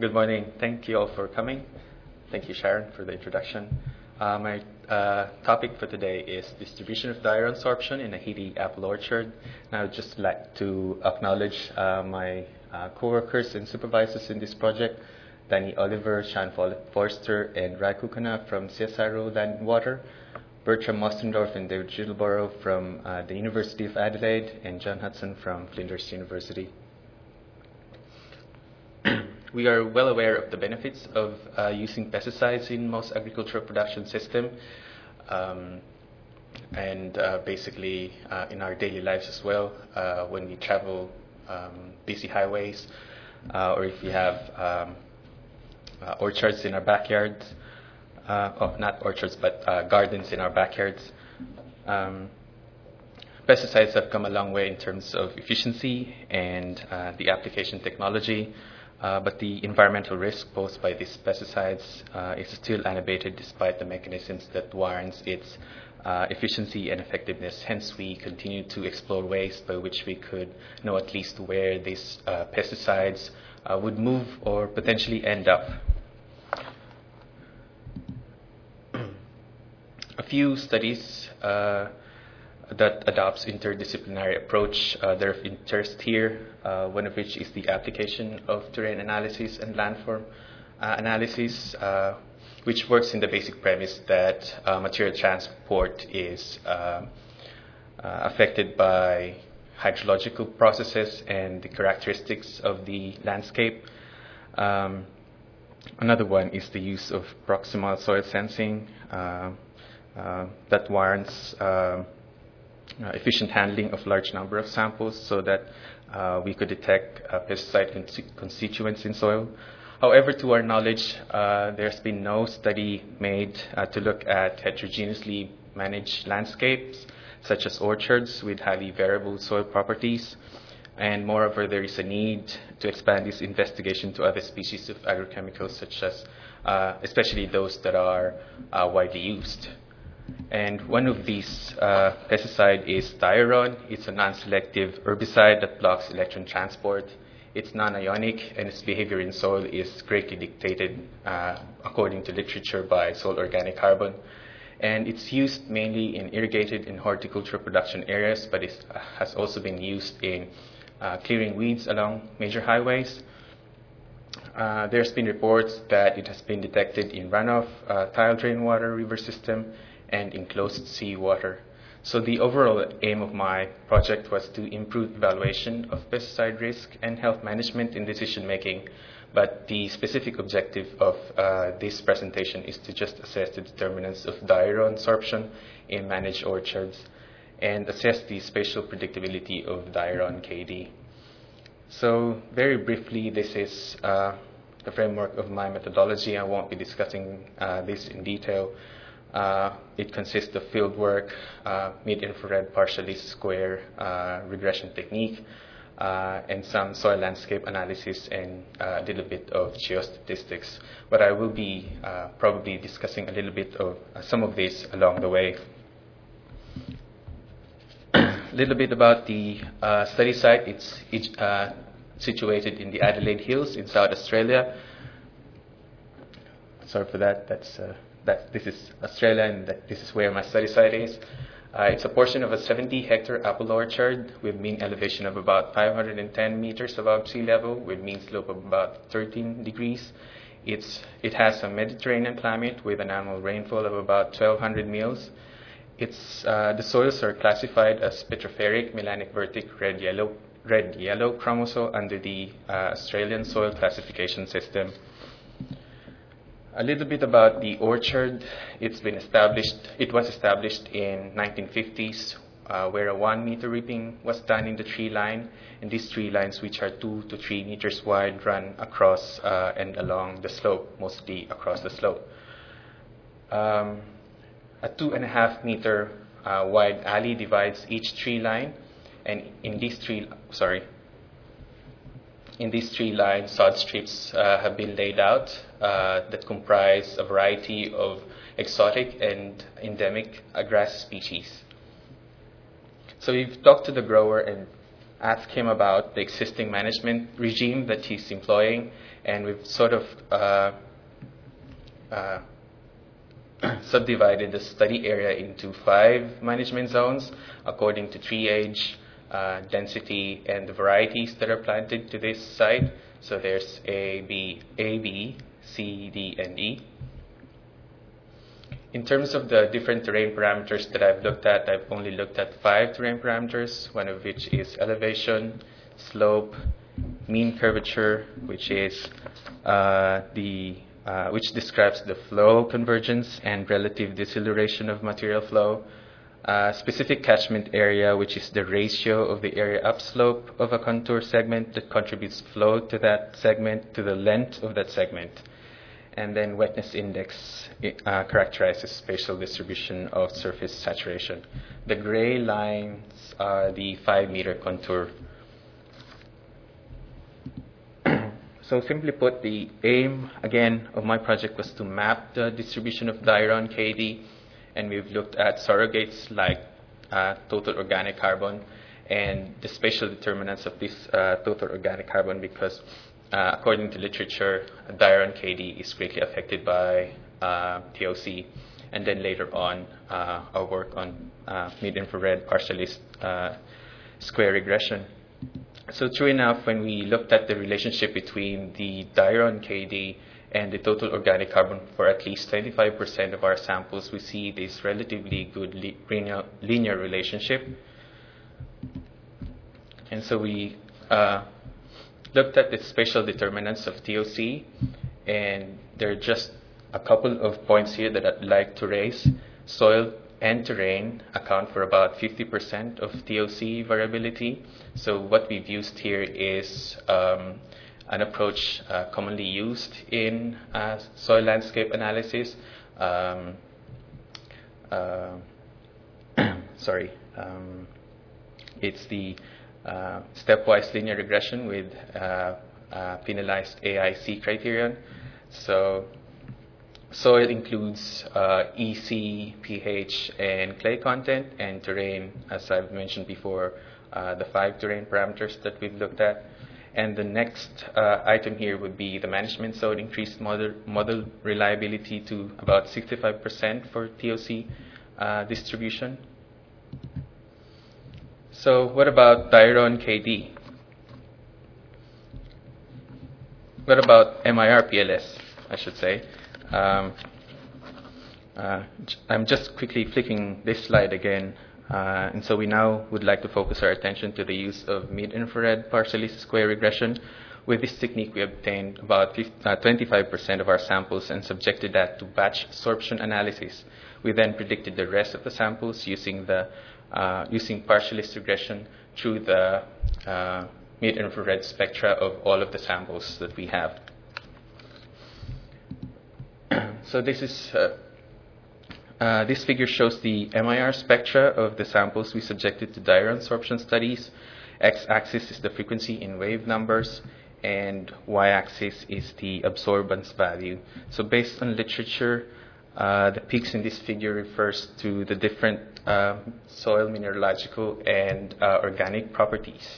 Good morning. Thank you all for coming. Thank you, Sharon, for the introduction. My topic for today is distribution of diuron sorption in a Haiti apple orchard. And I would just like to acknowledge my co-workers and supervisors in this project, Danny Oliver, Sean Forster, and Rai Kukana from CSIRO Land and Water, Bertram Mostendorf and David Gilborough from the University of Adelaide, and John Hudson from Flinders University. We are well aware of the benefits of using pesticides in most agricultural production system, and basically in our daily lives as well, when we travel busy highways, or if we have orchards in our backyards, not orchards, but gardens in our backyards. Pesticides have come a long way in terms of efficiency and the application technology. But the environmental risk posed by these pesticides is still unabated despite the mechanisms that warrants its efficiency and effectiveness. Hence, we continue to explore ways by which we could know at least where these pesticides would move or potentially end up. A few studies that adopts interdisciplinary approach. They're of interest here, one of which is the application of terrain analysis and landform analysis, which works in the basic premise that material transport is affected by hydrological processes and the characteristics of the landscape. Another one is the use of proximal soil sensing that warrants efficient handling of large number of samples so that we could detect pesticide constituents in soil. However, to our knowledge, there's been no study made to look at heterogeneously managed landscapes, such as orchards with highly variable soil properties. And moreover, there is a need to expand this investigation to other species of agrochemicals, such as especially those that are widely used. And one of these pesticide is diuron. It's a non-selective herbicide that blocks electron transport. It's non-ionic, and its behavior in soil is greatly dictated, according to literature, by soil organic carbon. And it's used mainly in irrigated and horticultural production areas, but it has also been used in clearing weeds along major highways. There's been reports that it has been detected in runoff, tile drain water, river system, and enclosed seawater. So the overall aim of my project was to improve evaluation of pesticide risk and health management in decision making. But the specific objective of this presentation is to just assess the determinants of diuron sorption in managed orchards and assess the spatial predictability of diuron KD. So very briefly, this is the framework of my methodology. I won't be discussing this in detail. It consists of field work, mid-infrared partial least square regression technique, and some soil landscape analysis and a little bit of geostatistics. But I will be probably discussing a little bit of some of this along the way. A little bit about the study site. It's situated in the Adelaide Hills in South Australia. Sorry for that. This is Australia, and this is where my study site is. It's a portion of a 70-hectare apple orchard with mean elevation of about 510 meters above sea level, with mean slope of about 13 degrees. It has a Mediterranean climate with an annual rainfall of about 1,200 mils. The soils are classified as petroferric, melanic vertic, red yellow chromosome under the Australian soil classification system. A little bit about the orchard. It was established in 1950s, where a 1 meter reaping was done in the tree line, and these tree lines, which are 2 to 3 meters wide, run across and along the slope, mostly across the slope. A 2.5 meter wide alley divides each tree line, and in these tree lines, sod strips have been laid out that comprise a variety of exotic and endemic grass species. So we've talked to the grower and asked him about the existing management regime that he's employing, and we've sort of subdivided the study area into 5 management zones according to tree age, density, and the varieties that are planted to this site. So there's A, B, C, D, and E. In terms of the different terrain parameters that I've looked at, I've only looked at 5 terrain parameters, one of which is elevation, slope, mean curvature, which is which describes the flow convergence and relative deceleration of material flow, specific catchment area, which is the ratio of the area upslope of a contour segment that contributes flow to that segment to the length of that segment. And then wetness index characterizes spatial distribution of surface saturation. The gray lines are the 5-meter contour. So simply put, the aim, again, of my project was to map the distribution of Diron KD, and we've looked at surrogates like total organic carbon and the spatial determinants of this total organic carbon, because according to literature, Diron KD is greatly affected by TOC. And then later on, our work on mid-infrared partialist square regression. So true enough, when we looked at the relationship between the Diron KD and the total organic carbon for at least 25% of our samples, we see this relatively good linear relationship. And so we looked at the spatial determinants of TOC, and there are just a couple of points here that I'd like to raise. Soil and terrain account for about 50% of TOC variability. So what we've used here is an approach commonly used in soil landscape analysis. It's the stepwise linear regression with penalized AIC criterion. So soil includes EC, pH, and clay content, and terrain, as I've mentioned before, the 5 terrain parameters that we've looked at. And the next item here would be the management zone increased model reliability to about 65% for TOC distribution. So what about Diron KD? What about MIR-PLS, I should say? I'm just quickly flicking this slide again. And so we now would like to focus our attention to the use of mid-infrared partialist square regression. With this technique, we obtained about 25% of our samples and subjected that to batch sorption analysis. We then predicted the rest of the samples using partialist regression through the mid-infrared spectra of all of the samples that we have. So this is this figure shows the MIR spectra of the samples we subjected to Diron sorption studies. X-axis is the frequency in wave numbers, and y-axis is the absorbance value. So based on literature, the peaks in this figure refers to the different soil mineralogical and organic properties.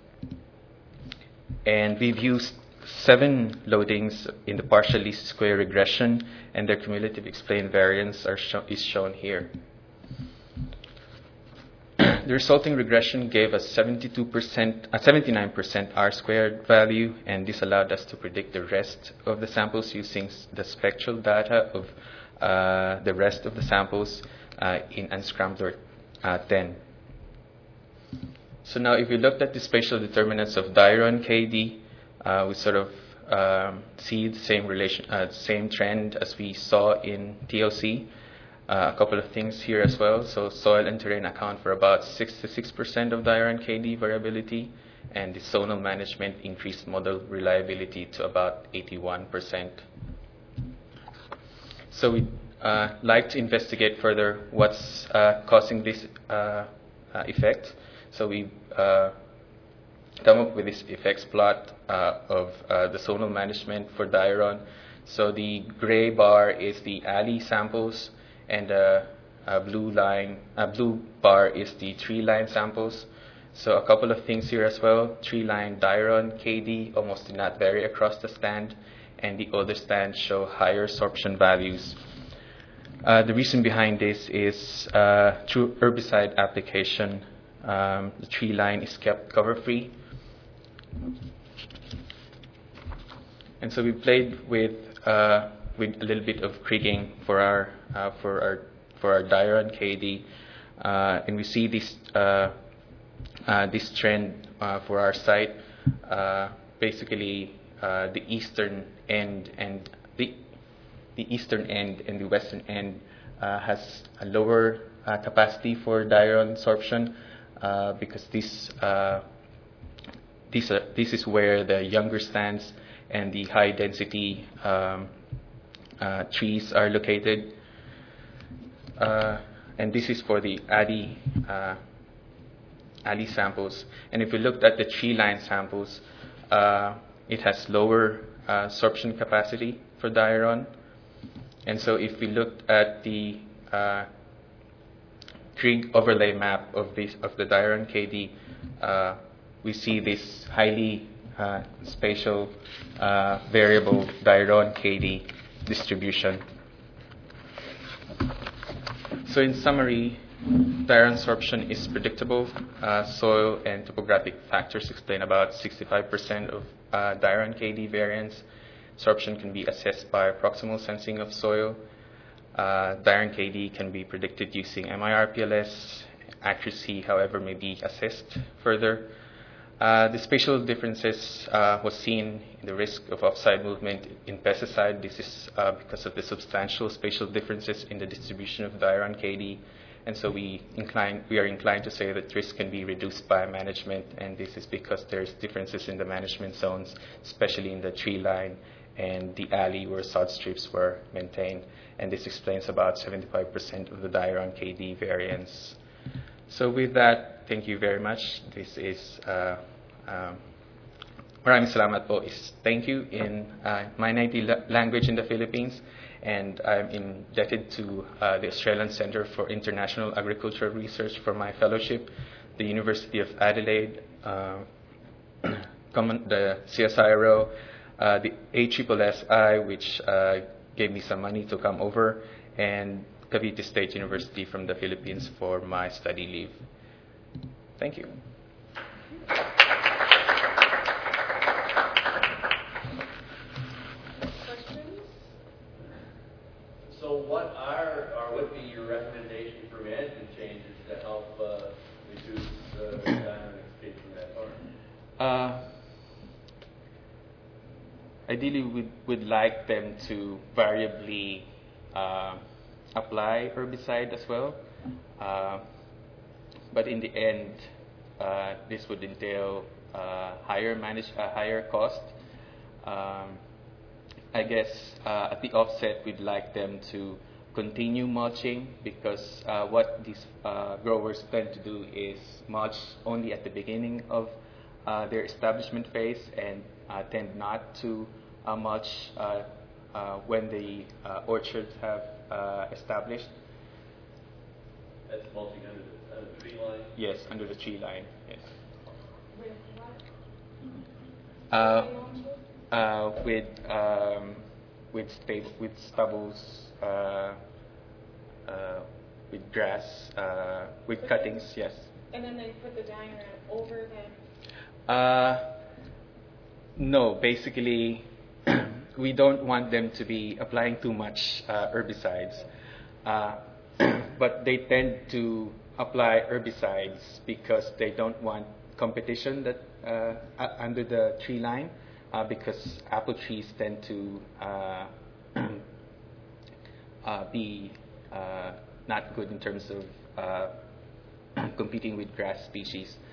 And we've used 7 loadings in the partialist square regression, and their cumulative explained variance is shown here. The resulting regression gave us 79% R-squared value, and this allowed us to predict the rest of the samples using the spectral data of the rest of the samples in Unscrambler 10. So now if we looked at the spatial determinants of Diron KD, we sort of see the same trend as we saw in TOC. A couple of things here as well. So soil and terrain account for about 66% of Diron KD variability, and the zonal management increased model reliability to about 81%. So we'd like to investigate further what's causing this effect. So we come up with this effects plot of the zonal management for Diron. So the gray bar is the alley samples, and blue bar is the tree line samples. So a couple of things here as well. Tree line diron KD almost did not vary across the stand, and the older stands show higher sorption values. The reason behind this is through herbicide application, the tree line is kept cover-free. And so we played with a little bit of kriging for our diron KD, and we see this trend for our site. Basically, the eastern end and the eastern end and the western end has a lower capacity for diron sorption because this is where the younger stands and the high density trees are located. And this is for the alley samples. And if we looked at the tree line samples, it has lower sorption capacity for diron. And so if we looked at the Krigg overlay map of the diron KD, we see this highly spatial variable diron KD distribution. So in summary, diron sorption is predictable. Soil and topographic factors explain about 65% of diron KD variance. Sorption can be assessed by proximal sensing of soil. Diron KD can be predicted using MIRPLS. Accuracy, however, may be assessed further. The spatial differences was seen in the risk of offside movement in pesticide. This is because of the substantial spatial differences in the distribution of diron KD. And so we are inclined to say that risk can be reduced by management, and this is because there's differences in the management zones, especially in the tree line and the alley where sod strips were maintained. And this explains about 75% of the diron KD variance. So with that, thank you very much. This is maraming salamat po is thank you in my native language in the Philippines. And I'm indebted to the Australian Centre for International Agricultural Research for my fellowship, the University of Adelaide, the CSIRO, the ASSSI, which gave me some money to come over, and Cavite State University from the Philippines for my study leave. Thank you. So what would be your recommendation for management changes to help reduce the diron escape from that farm? Ideally, we would like them to variably apply herbicide as well. But in the end, this would entail higher cost. I guess at the offset, we'd like them to continue mulching because what these growers tend to do is mulch only at the beginning of their establishment phase and tend not to mulch when the orchards have established. That's mulching under the tree line? Yes, under the tree line, yes. With stubbles, with grass, with cuttings, yes. And then they put the diron over them? No, basically, we don't want them to be applying too much herbicides. But they tend to apply herbicides because they don't want competition that under the tree line, because apple trees tend to be not good in terms of competing with grass species.